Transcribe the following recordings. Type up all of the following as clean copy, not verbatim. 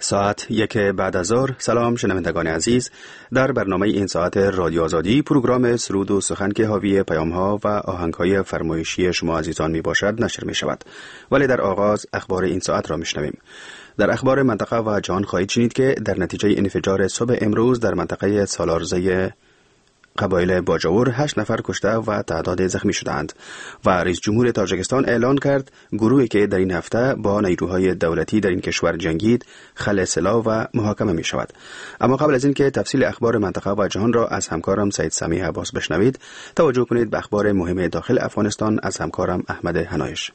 ساعت 1 بعد از ظهر. سلام شنوندگان عزیز، در برنامه این ساعت رادیو آزادی پروگرام سرود و سخن که حاوی پیام‌ها و آهنگ‌های فرمایشی شما عزیزان می باشد نشر می شود. ولی در آغاز اخبار این ساعت را می شنویم. در اخبار منطقه و جهان خواهید شنید که در نتیجه انفجار صبح امروز در منطقه سالارزه قبایل باجاور 8 نفر کشته و تعداد زخمی شدند و رئیس جمهور تاجیکستان اعلان کرد گروهی که در این هفته با نیروهای دولتی در این کشور جنگید خلع سلاح و محاکمه می شود. اما قبل از اینکه تفصیل اخبار منطقه و جهان را از همکارم سید سمیع عباس بشنوید، توجه کنید به اخبار مهم داخل افغانستان از همکارم احمد هنایش.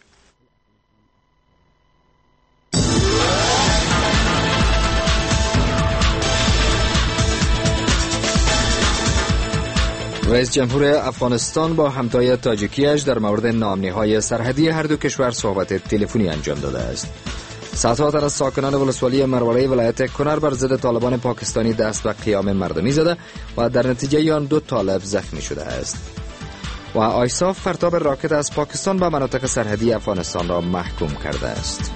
رئیس جمهور افغانستان با همتای تاجیکیش در مورد نامنی‌های سرحدی هر دو کشور صحبت تلفنی انجام داده است. صدها تن از ساکنان ولسوالی مروله ولایت کنر بر ضد طالبان پاکستانی دست به قیام مردمی زده و در نتیجه آن 2 طالب زخمی شده است. و آیساف پرتاب راکت از پاکستان به مناطق سرحدی افغانستان را محکوم کرده است.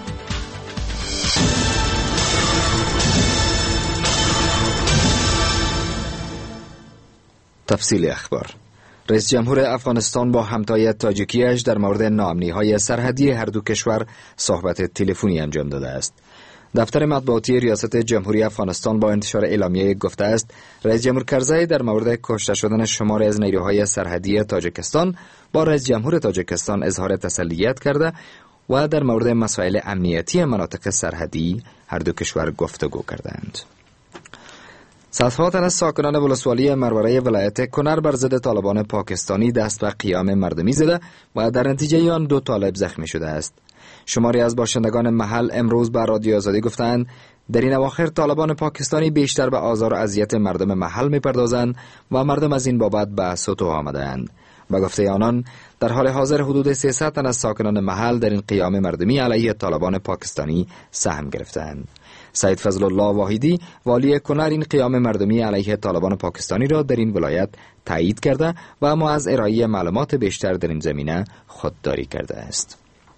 تفصیل اخبار. رئیس جمهور افغانستان با همتای تاجیکیش در مورد ناامنی‌های سرحدی هر دو کشور صحبت تلفنی انجام داده است. دفتر مطبوعاتی ریاست جمهوری افغانستان با انتشار اعلامیه گفته است رئیس جمهور کرزی در مورد کشته شدن شماری از نیروهای سرحدی تاجیکستان با رئیس جمهور تاجیکستان اظهار تسلیت کرده و در مورد مسائل امنیتی مناطق سرحدی هر دو کشور گفتگو کردند. صدها تن از ساکنان ولسوالی مروله ولایت کنر بر ضد طالبان پاکستانی دست به قیام مردمی زده و در نتیجه آن 2 طالب زخمی شده است. شماری از باشندگان محل امروز به رادیو آزادی گفتند در این اواخر طالبان پاکستانی بیشتر به آزار و اذیت مردم محل می‌پردازند و مردم از این بابت به سطوح آمده‌اند. به گفته آنان در حال حاضر حدود 300 تن از ساکنان محل در این قیام مردمی علیه طالبان پاکستانی سهم گرفتند. سید فضل الله واحدی والی کنر این قیام مردمی علیه طالبان پاکستانی را در این ولایت تایید کرده و اما از ارائه معلومات بیشتر در این زمینه خودداری کرده است.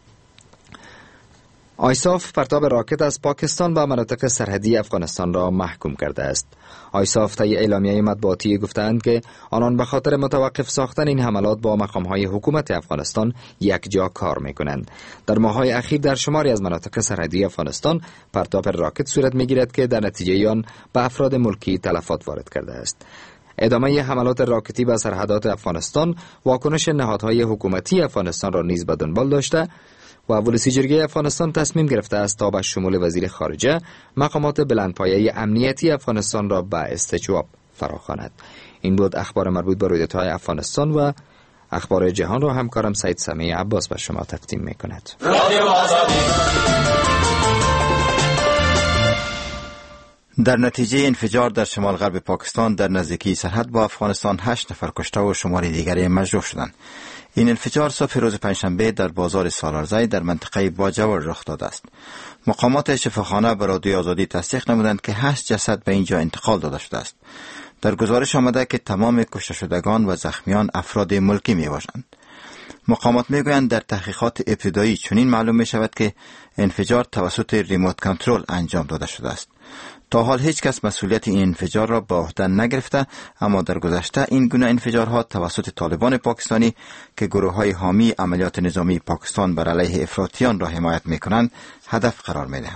آیساف پرتاب راکت از پاکستان به مناطق سرحدی افغانستان را محکوم کرده است. آیساف طی اعلامیه مطبوعاتی گفتند که آنان به خاطر متوقف ساختن این حملات با مقام‌های حکومت افغانستان یک جا کار می‌کنند. در ماه‌های اخیر در شماری از مناطق سرحدی افغانستان پرتاب راکت صورت می‌گیرد که در نتیجه آن به افراد ملکی تلفات وارد کرده است. ادامه حملات راکتی به سرحدات افغانستان واکنش نهادهای حکومتی افغانستان را نیز به دنبال داشته و ولسیجرگی افغانستان تصمیم گرفته است تا به شمول وزیر خارجه مقامات بلندپایه امنیتی افغانستان را به استجواب فراخواند. این بود اخبار مربوط به رویدادهای افغانستان و اخبار جهان را همکارم سید سمیع عباس به شما تقدیم می‌کند. در نتیجه انفجار در شمال غرب پاکستان در نزدیکی سرحد با افغانستان 8 نفر کشته و شمار دیگری مجروح شدند. این انفجار صبح روز پنجشنبه در بازار سالارزی در منطقه باجاور رخ داده است. مقامات شفاخانه به رادیوی آزادی تصدیق نمودند که 8 جسد به اینجا انتقال داده شده است. در گزارش آمده که تمام کشته شدگان و زخمیان افراد ملکی می باشند. مقامات می گویند در تحقیقات ابتدایی چنین معلوم می شود که انفجار توسط ریموت کنترل انجام داده شده است. تا حال هیچ کس مسئولیت این انفجار را به عهده نگرفته، اما در گذشته این گونه انفجارها توسط طالبان پاکستانی که گروه‌های حامی عملیات نظامی پاکستان بر علیه افراطیان را حمایت می‌کنند هدف قرار می‌دهند.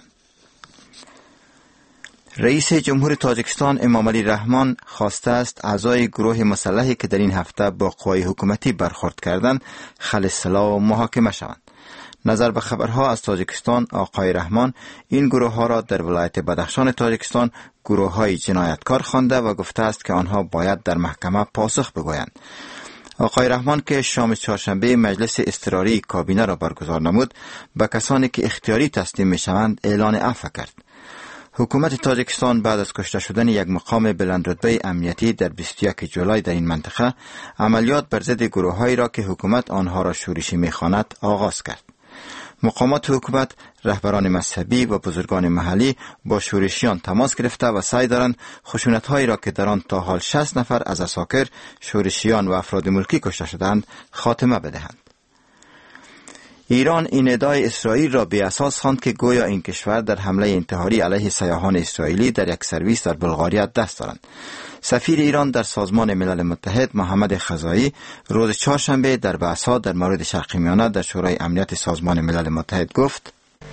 رئیس جمهور تاجیکستان امامعلی رحمان خواسته است اعضای گروه مسلحی که در این هفته با قوای حکومتی برخورد کردند خلع سلاح و محاکمه شوند. نظر به خبرها از تاجیکستان، آقای رحمان این گروه ها را در ولایت بدخشان تاجیکستان گروه های جنایتکار خوانده و گفته است که آنها باید در محکمه پاسخ بگویند. آقای رحمان که شام چهارشنبه مجلس اضطراری کابینه را برگزار نمود، به کسانی که اختیاری تسلیم می شوند اعلان عفو کرد. حکومت تاجیکستان بعد از کشته شدن یک مقام بلندرتبه امنیتی در 21 جولای در این منطقه، عملیات بر ضد گروه‌هایی را که حکومت آنها را شورشی می‌خواند آغاز کرد. مقامات حکومت، رهبران مذهبی و بزرگان محلی با شورشیان تماس گرفته و سعی دارند خشونت‌هایی را که در آن تا حال 60 نفر از عساکر، شورشیان و افراد ملکی کشته شدند خاتمه بدهند. ایران این ادعای اسرائیل را بی اساس خواند که گویا این کشور در حمله انتحاری علیه سیاحان اسرائیلی در یک سرویس در بلغاریا دست دارند. سفیر ایران در سازمان ملل متحد محمد خزایی روز چهارشنبه در بحث‌ها در مورد شرق میانه در شورای امنیت سازمان ملل متحد گفت: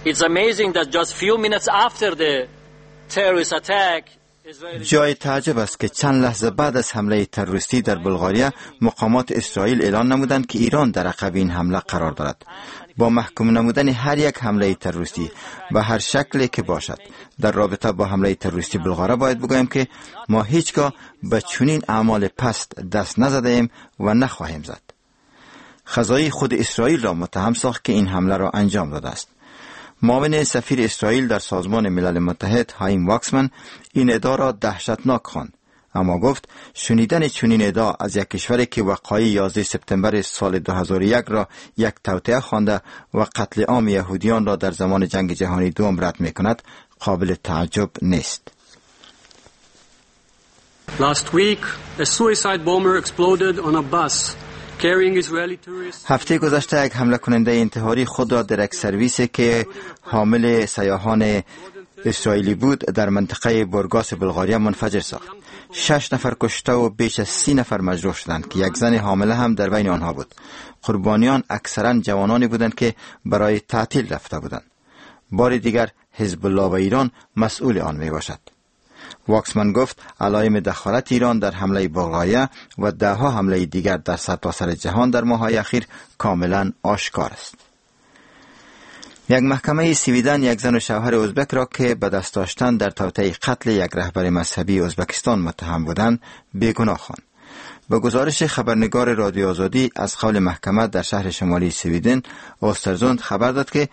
جای تعجب است که چند لحظه بعد از حمله تروریستی در بلغاریا مقامات اسرائیل اعلان نمودند که ایران در عقب این حمله قرار دارد. با محکوم نمودن هر یک حمله تروریستی به هر شکلی که باشد در رابطه با حمله تروریستی بلغارا باید بگویم که ما هیچگاه به چنین اعمال پست دست نزدیم و نخواهیم زد. خزایی خود اسرائیل را متهم ساخت که این حمله را انجام داده است. معاون سفیر اسرائیل در سازمان ملل متحد هایم واکسمن این ادعا را دهشتناک خواند، اما گفت شنیدن چنین ادعا از یک کشوری که وقایع 11 سپتامبر سال 2001 را یک توطئه خوانده و قتل عام یهودیان را در زمان جنگ جهانی دوم رد می‌کند قابل تعجب نیست. Last week, a suicide bomber exploded on a bus. هفته گذشته یک حمله کننده انتحاری خود را در یک سرویسی که حامل سیاحان اسرائیلی بود در منطقه بورگاس بلغاریا منفجر ساخت. 6 نفر کشته و بیش از 30 نفر مجروح شدند که یک زن حامله هم در بین آنها بود. قربانیان اکثرا جوانانی بودند که برای تعطیل رفته بودند. بار دیگر حزب الله و ایران مسئول آن می باشد. واکسمن گفت علائم دخالت ایران در حمله بلغاریا و دهها حمله دیگر در سرتاسر جهان در ماه‌های اخیر کاملا آشکار است. یک محکمه سویدن یک زن و شوهر ازبک را که به دست داشتن در توطئه قتل یک رهبر مذهبی ازبکستان متهم بودند بیگناه خواند. به گزارش خبرنگار رادیو آزادی از قول محکمه در شهر شمالی سویدن اوسترزوند خبر داد که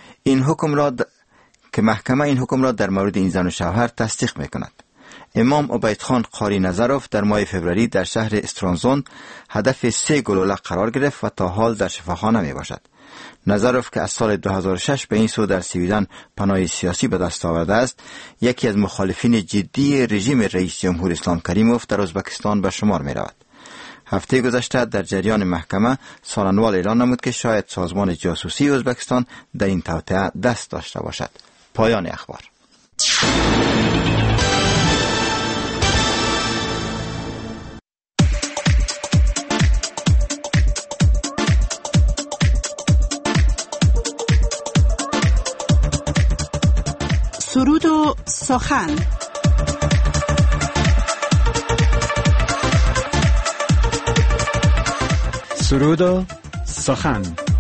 محکمه این حکم را در مورد این زن و شوهر تصدیق می‌کند. امام عبیدخان قاری نظروف در ماه فوریه در شهر استرانزوند هدف 3 گلوله قرار گرفت و تا حال در شفاخانه می باشد. نظروف که از سال 2006 به این سو در سویدن پناه سیاسی به دست آورده است، یکی از مخالفین جدی رژیم رئیس جمهور اسلام کریموف در ازبکستان به شمار می رود. هفته گذشته در جریان محکمه سالنوال اعلان نمود که شاید سازمان جاسوسی ازبکستان در این توطئه دست داشته باشد. پایان اخبار. سرود و سخن. سرود و سخن.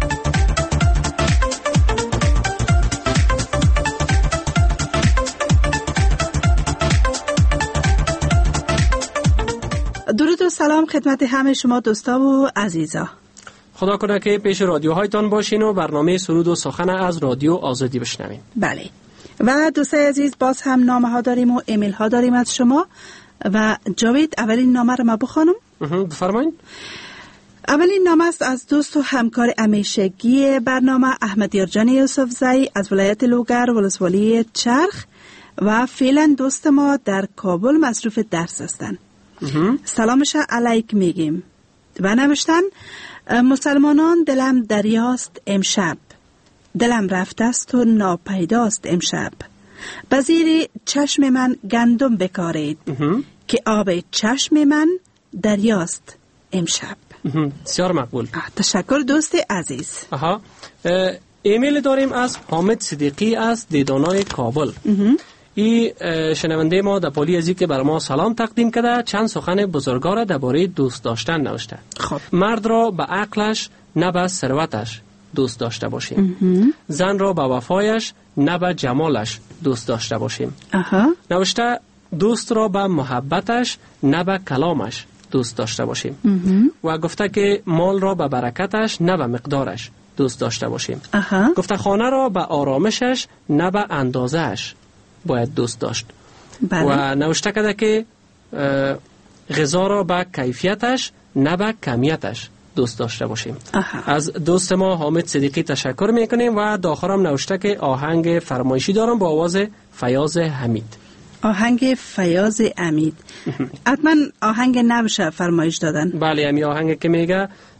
درود و سلام خدمت همه شما دوستا و عزیزا. خدا کنه که پیش رادیوهایتان باشین و برنامه سرود و سخن از رادیو آزادی بشنوین. بله. و دوستای عزیز باز هم نامه ها داریم و ایمیل ها داریم از شما. و جاوید اولین نامه رو ما بخوانم. بفرمایید. اولین نامه است از دوست و همکار همیشگی برنامه احمد یارجان یوسفزئی از ولایت لوگر ولسوالی چرخ و فعلا دوست ما در کابل مصروف درس هستند. سلامش علیک میگیم و نوشتن مسلمانان دلم دریاست امشب، دلم رفته است و ناپیداست امشب، به زیر چشم من گندم بکارید که آب چشم من دریاست امشب. بسیار مقبول. تشکر دوست عزیز. ایمیل داریم از حامد صدیقی از دیدانای کابل. ای شنونده ما در پالی ازی که بر ما سلام تقدیم کرده چند سخن بزرگوار درباره دوست داشتن نوشته. خب. مرد را به عقلش نه به ثروتش دوست داشته باشیم. زن را به وفایش نه به جمالش دوست داشته باشیم. نوشته دوست را به محبتش نه به کلامش دوست داشته باشیم. و گفته که مال را به برکتش نه به مقدارش دوست داشته باشیم. گفته خانه را به آرامشش نه به اندازهش باید دوست داشت. بله. و نوشته کرده که غذا را به کیفیتش نه به کمیتش دوست داشته باشیم. از دوست ما حامد صدیقی تشکر میکنیم و داخلم نوشته که آهنگ فرمایشی دارم با آواز فیاض حمید. آهنگ فیاض حمید. حتما آهنگ نوشه فرمایش دادن. بله، همی آهنگ که میگه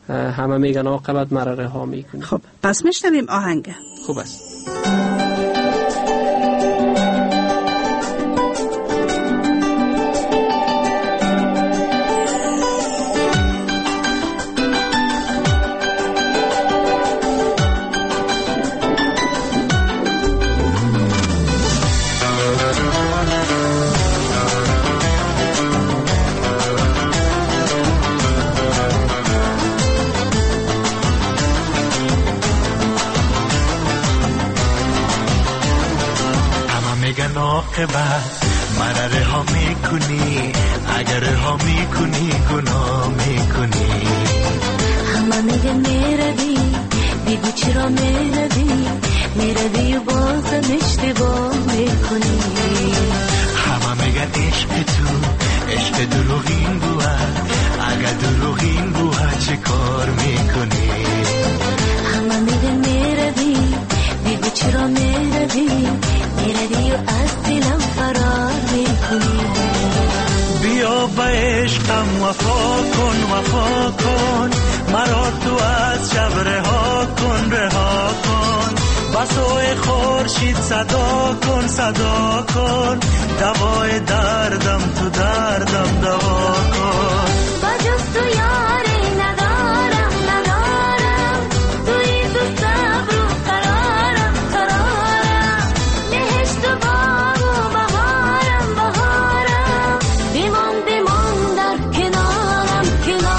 همه میگن عاقبت مرا رها میکنی. خب پس میشنویم آهنگ. خوب است. مرا رها میکنی، اگر رها میکنی گناه میکنی. همه میگن میروی، بگو چرا میروی و بازم اشتباه میکنی. همه میگن عشق دروغین بود، اگر دروغین بود چه کار میکنی. همه میگن میروی، بگو چرا میروی و از دلم فرار میکنی. بیا به عشقم وفا کن، مرا تو از شب رها کن. بسوی خورشید صدا کن، دوای دردم تو دردم دوا کن. بجز تو یاری ندارم، توی تو صبر و قرارم، بهشت و باغ و بهارم، بیمان در کنارم.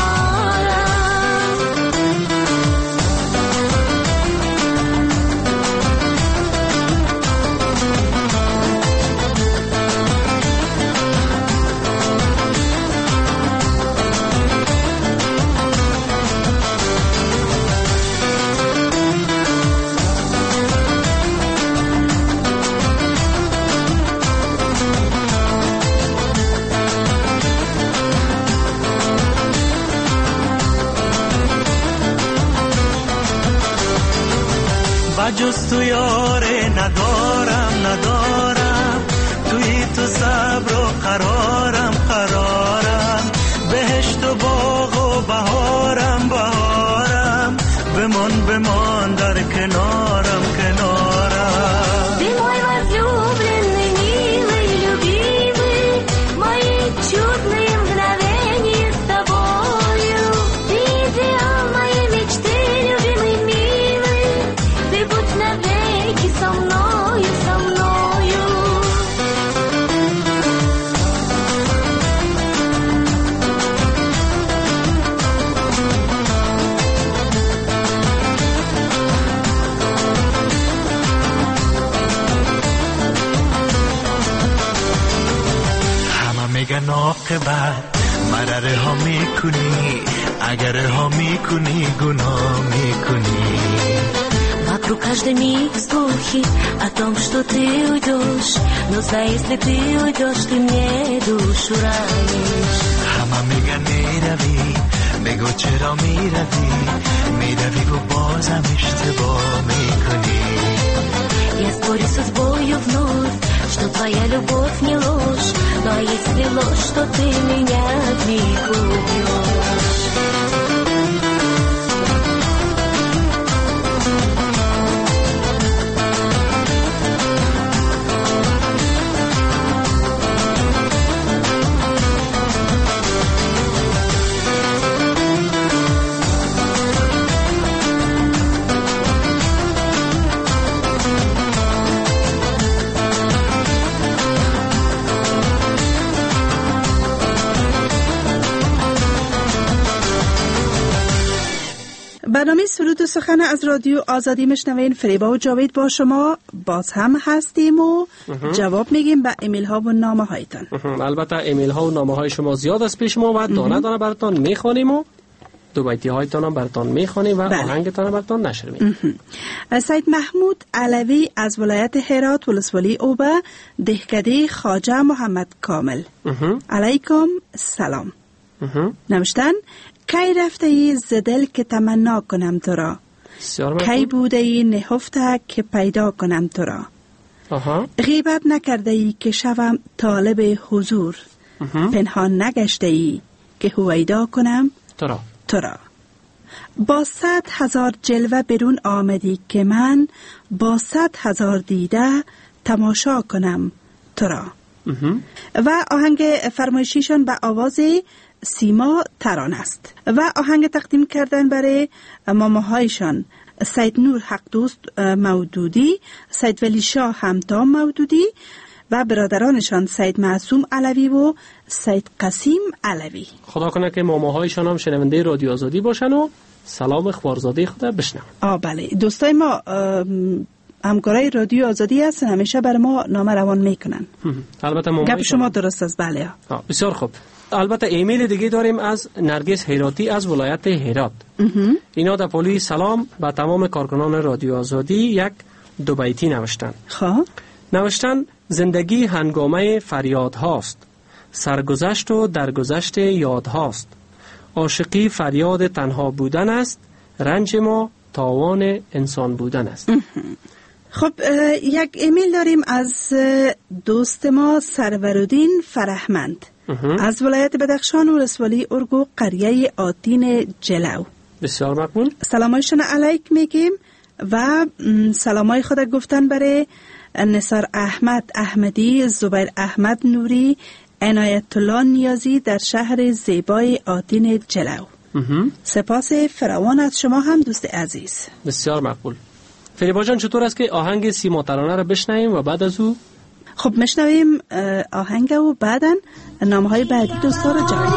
جز تو یاره ندارم، توی تو صبر و قرارم، بهشت و باغ و بهارم، بمان در کنارم. Ты мой возлюбленный, милый, любимый, мои чудные мгновения с тобою. Ты идеал моей мечты, любимый, милый, ты будь навеки со мною. میگن عاقبت مرا رها میکنی، اگر رها میکنی گناه میکنی. Вокруг каждый миг слухи о том, что ты уйдешь, но знай, если ты уйдешь, ты мне душу ранишь. همه میگن میروی، بگو چرا میروی و بازم اشتباه میکنی. Я спорю с судьбою вновь, что твоя любовь не ложь, но если ложь, что ты меня от них убьешь. برنامه سرود و سخن از رادیو آزادی میشنوین. فریبا و جاوید با شما باز هم هستیم و جواب میگیم به ایمیل ها و نامه هایتان. البته ایمیل ها و نامه های شما زیاد است پیش ما و دانه براتان میخوانیم و دو بیتی هایتان هم براتان میخوانیم و آهنگتان هم براتان نشر میدیم. سید محمود علوی از ولایت هرات ولسوالی اوبه دهکده خواجه محمد کامل علیکم سلام. نوشتن کی رفته ای زدل که تمنا کنم تو را، کی بوده ای نهفته که پیدا کنم تو را، غیبت نکرده ای که شوم طالب حضور، پنهان نگشته ای که هویدا کنم تو را. با 100,000 جلوه برون آمدی که من با 100,000 دیده تماشا کنم تو را. و آهنگ فرمایشیشان به آواز سیما تران است و آهنگ تقدیم کردن برای ماماهایشان سید نور حق دوست مودودی، سید ولی شاه همدام مودودی و برادرانشان سید معصوم علوی و سید قسیم علوی. خدا کنه که ماماهایشان هم شنونده رادیو آزادی باشن و سلام اخبارزاده خدا بشنون. بله، دوستای ما همکارای رادیو آزادی هستن، همیشه بر ما نامه روان میکنن. البته گپ شما درست است. بله. بسیار خوب. البته ایمیل دیگه داریم از نرگس هیراتی از ولایت هرات. اینا در پولی سلام به تمام کارکنان رادیو آزادی یک دو بیتی نوشتن. نوشتن زندگی هنگامه فریاد هاست، سرگذشت و درگذشت یاد هاست، عاشقی فریاد تنها بودن است، رنج ما تاوان انسان بودن است. خب یک ایمیل داریم از دوست ما سرورالدین فرهمند از ولایت بدخشان ولسوالی ارگو قریه آتین جلو. بسیار مقبول. سلامایشان علیک میگیم و سلامای خود گفتن برای نثار احمد احمدی، زبیر احمد نوری، عنایت الله نیازی در شهر زیبای آتین جلو. سپاس فراوان از شما هم دوست عزیز. بسیار مقبول. فریبا جان چطور است که آهنگ سیما ترانه را بشنویم و بعد از او خب میشنویم آهنگ و بعداً نامهای بعدی دوستا را جواب.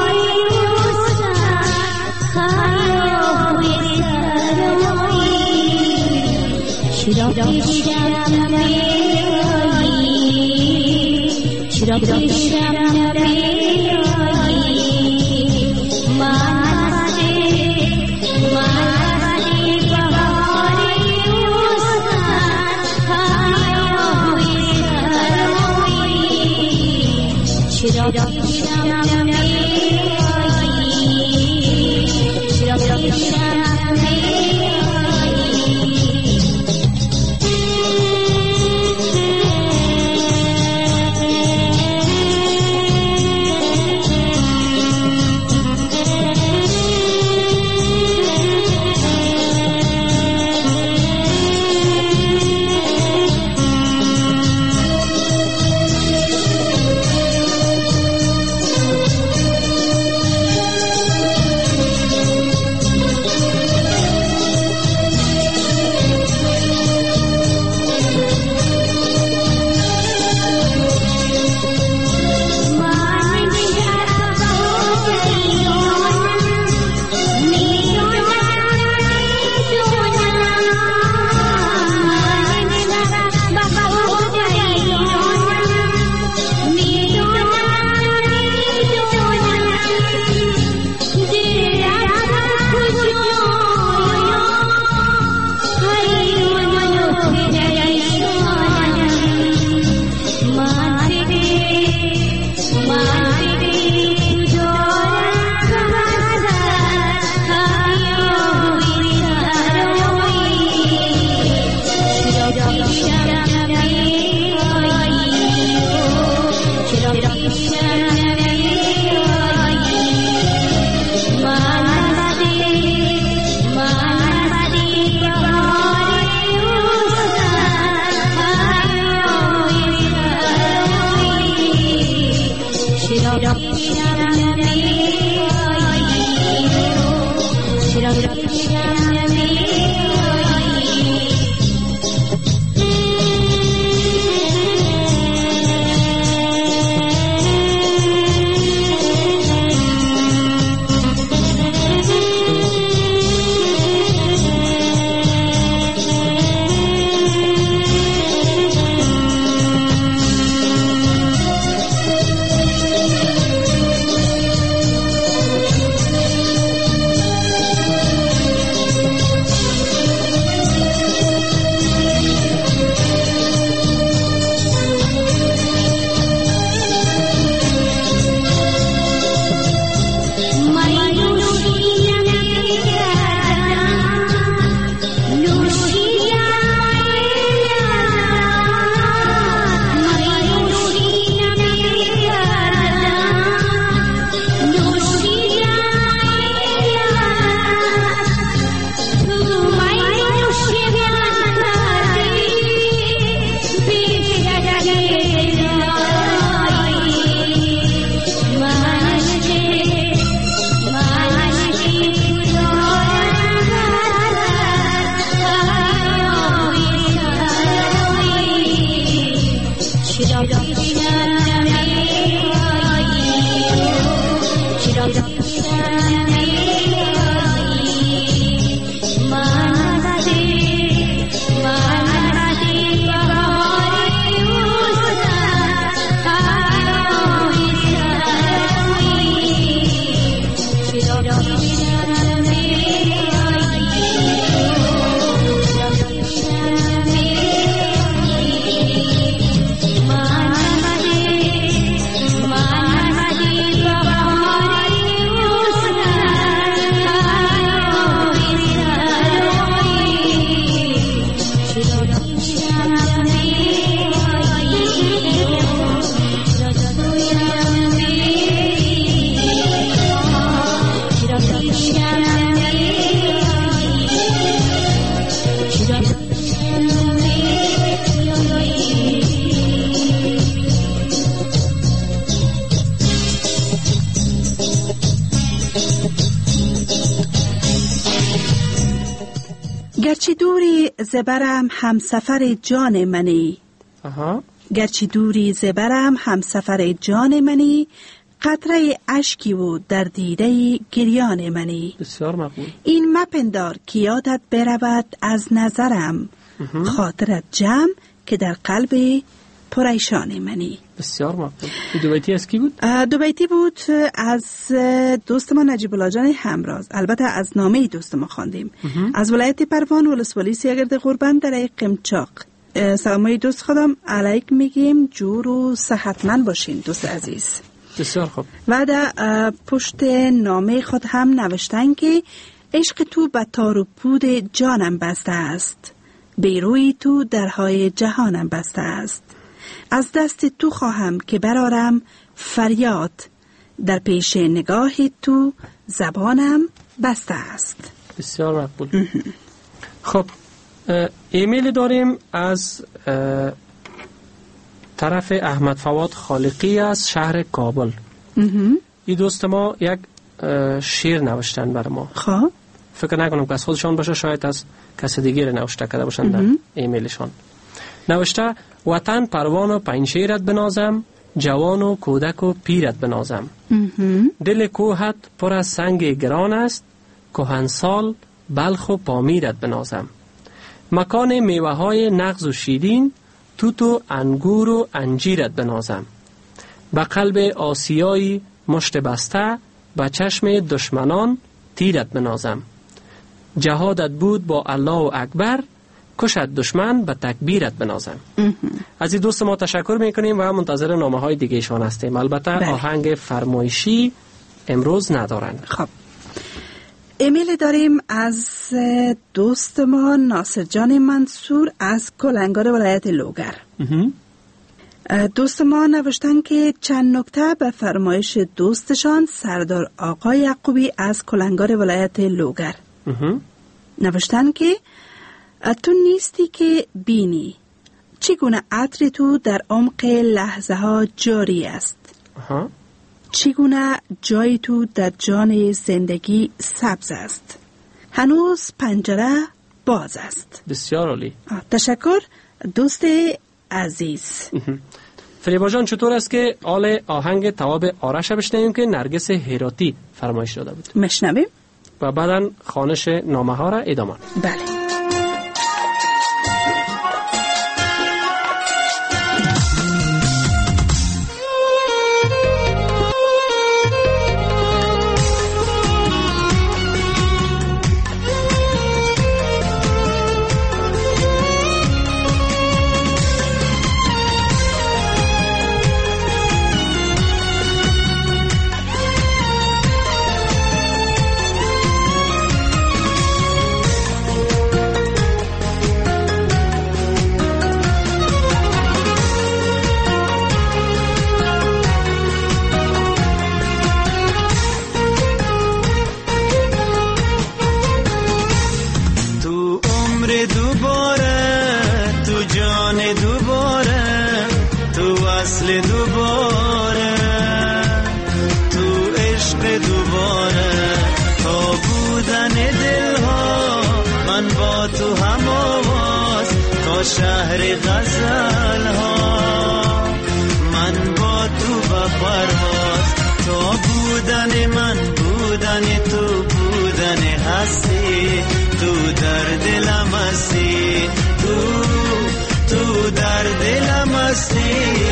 گرچه دوری زبرم همسفر جان منی. گرچه دوری زبرم همسفر جان منی، قطره اشکی و در دیده گریان منی. بسیار مقبول. این مپندار که یادت برود از نظرم، خاطرت جمع که در قلب پریشان منی. بسیار مقبول. این دو بیتی از کی بود؟ دو بیتی بود از دوست ما نجیب الله جان همراز. البته از نامه دوست ما خواندیم. از ولایت پروان ولسوالی سیاگرد قربان در قمچاق. سلامای دوست خودم علیک میگیم، جور و صحتمند باشین دوست عزیز. بسیار خوب. و در پشت نامه خود هم نوشتن که عشق تو به تار و پود جانم بسته است، بیروی تو درهای جهانم بسته است. از دست تو خواهم که برارم فریاد، در پیش نگاه تو زبانم بسته است. بسیار مقبول. خب ایمیل داریم از طرف احمد فواد خالقی از شهر کابل. این دوست ما یک شعر نوشتن برای ما. خب فکر نکنم که از خودشان باشه، شاید از کسی دیگه نوشته کرده باشن در ایمیلشان. نوشته: وطن پروان و پنشیرت بنازم، جوان و کودک و پیرت بنازم. دل کوهت پر از سنگ گران است، کهنسال بلخ و پامیرت بنازم. مکان میوه های نغز و شیرین، توت و انگور و انجیرت بنازم. به قلب آسیایی مشت بسته، به چشم دشمنان تیرت بنازم. جهادت بود با الله و اکبر، کشت دشمن به تکبیرت بنازم. از این دوست ما تشکر میکنیم و منتظر نامه های دیگه ایشان هستیم. البته آهنگ فرمایشی امروز ندارن. خب ایمیل داریم از دوست ما ناصر جان منصور از کلنگار ولایت لوگر. دوست ما نوشتن که چند نکته به فرمایش دوستشان سردار آقای یعقوبی از کلنگار ولایت لوگر. نوشتن که تو نیستی که بینی چگونه عطر تو در عمق لحظه ها جاری است. چگونه جای تو در جان زندگی سبز است، هنوز پنجره باز است. بسیار عالی. تشکر دوست عزیز. فریبا جان چطور است که آهنگ تواب آرش بشنویم که نرگس هراتی فرمایش داده بود؟ مشنویم و بعداً خوانش نامه ها را ادامه. بله. شهر غزل ها من با تو با پرواز، تو بودن من بودن تو بودن هستی، تو در دلم هستی، تو در دلم هستی.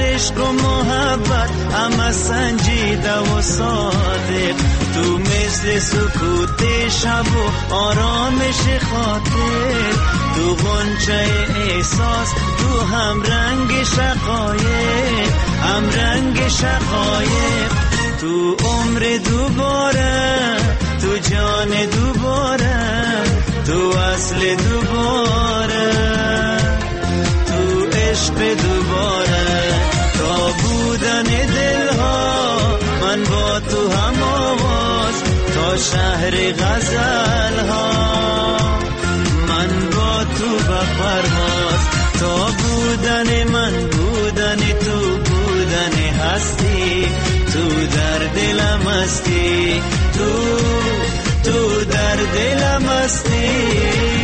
عشق و محبت همه سنجیده و صادق. تو مثل سکوت شب و آرامش خاطر، تو غنچه احساس، تو هم رنگ شقایق، هم رنگ شقایق. تو عمر دوباره، تو جان دوباره، تو اصل دوباره، تو عشق دوباره. تا بودن دلها من با تو هم آواز، تا شهر غزل ها من با تو بپرواز. تا بودن من بودن تو بودن هستی، تو در دلم هستی، تو در دلم هستی.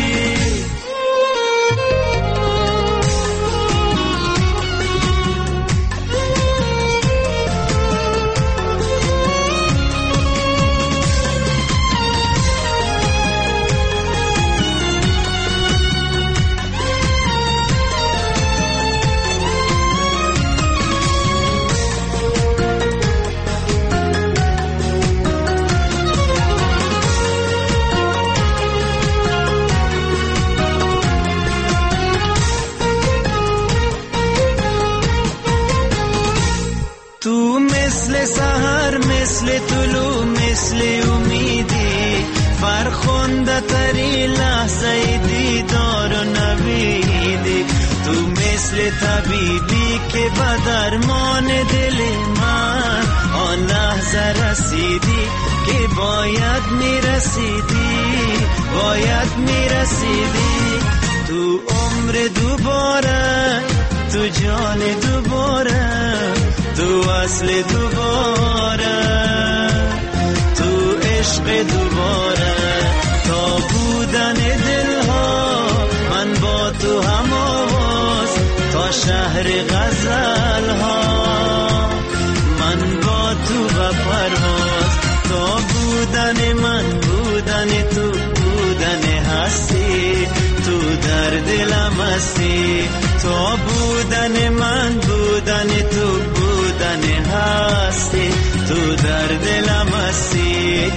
سحر مثل طلوع مثل امیدی، فرخنده تری لحظه دیدار و نویدی. تو مثل طبیبی که به درمان دل من آن لحظه رسیدی که باید میرسیدی، باید میرسیدی. تو عمر دوباره، تو جان دوباره، تو اصل دوباره، تو عشق دوباره. تا بودن دلها من با تو هم آواز، تا شهر غزل ها من با تو بپرواز. تا بودن من بودن تو بودن هستی، تو در دلم هستی. تا بودن من بودن تو بودن هستی، تو در دلم هستی،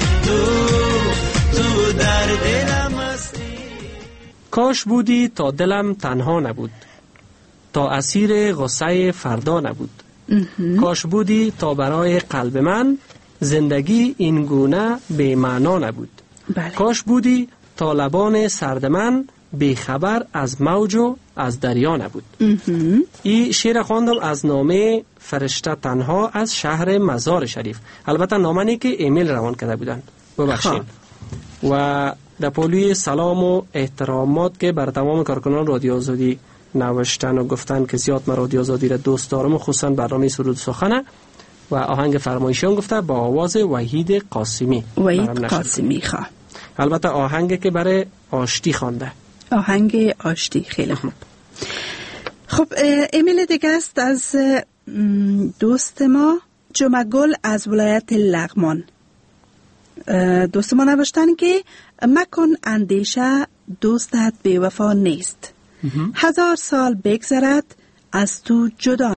تو در دلم هستی. کاش بودی تا دلم تنها نبود، تا اسیر غصه فردا نبود. کاش بودی تا برای قلب من زندگی این گونه بی معنا نبود. کاش بودی تا لبان سرد من بی خبر از موج و از دریا نبود. این شعر خواندم از نامه فرشته تنها از شهر مزار شریف. البته نامه‌ای که ایمیل روان کرده بودن، ببخشید. و در پولوی سلام و احترامات که بر تمام کارکنان رادیو آزادی نوشتن و گفتن که زیاد من رادیو آزادی را دوست دارم و خصوصا برنامه سرود سخنه. و آهنگ فرمایشیان گفته با آواز وحید قاسمی. وحید قاسمی خواه. البته آهنگ که برای آشتی خوانده. آهنگ آشتی. خیلی خوب. خب ایمیل دیگه است از دوست ما جمعه گل از ولایت لغمان. دوست ما نوشتن که مکن اندیشه دوستت بی وفا نیست. 1000 سال بگذرد از تو جدا